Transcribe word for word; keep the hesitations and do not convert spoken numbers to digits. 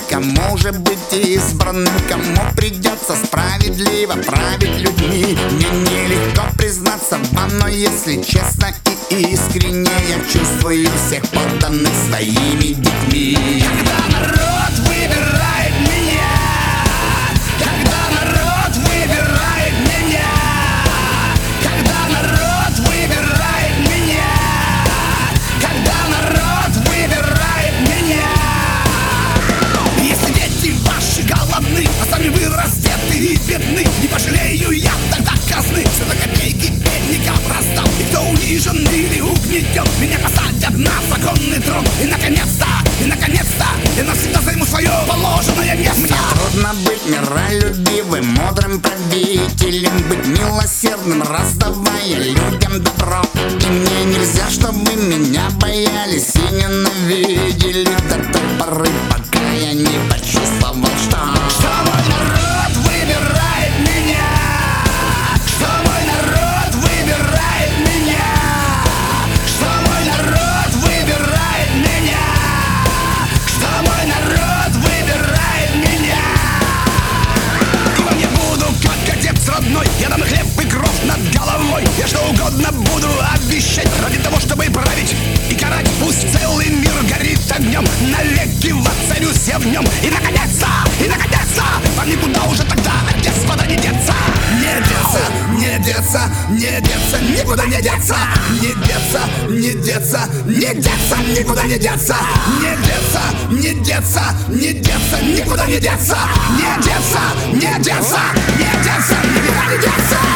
кому же быть избранным, кому придется справедливо править людьми. Мне нелегко признаться вам, но если честно и искренне, я чувствую всех подданных своими детьми. Когда народ выбирает меня, когда народ выбирает меня, когда народ выбирает меня, когда народ выбирает меня. Если дети ваши голодны, а сами вы раздеты и бедны, не пожалею я тогда казны, что до копейки беднякам раздам. И кто унижен или угнетен, меня посадят на законный трон. И наконец-то, и наконец-то я навсегда займу свое положенное место. Мне трудно быть миролюбивым, мудрым правителем, быть милосердным, раздавая людям добро. И мне нельзя, чтобы меня боялись и ненавидели до той поры, пока я не почувствовал, что Что мой народ выбирает меня, что мой народ выбирает меня, что мой народ выбирает меня, что мой народ выбирает меня. Ибо не буду как отец родной, я дам хлеб и кровь над головой. Я что угодно буду обещать ради того, чтобы править и карать. Пусть целый мир горит огнем, навеки воцарюсь я в нем. И наконец-то, и наконец-то вам никуда уже тогда от Господа не деться. не деться, не деться, не деться, никуда не деться, не деться, не деться, не деться, никуда не деться, не деться, не деться, не деться, никуда не деться, Не деться, не деться, не деться, никуда не деться.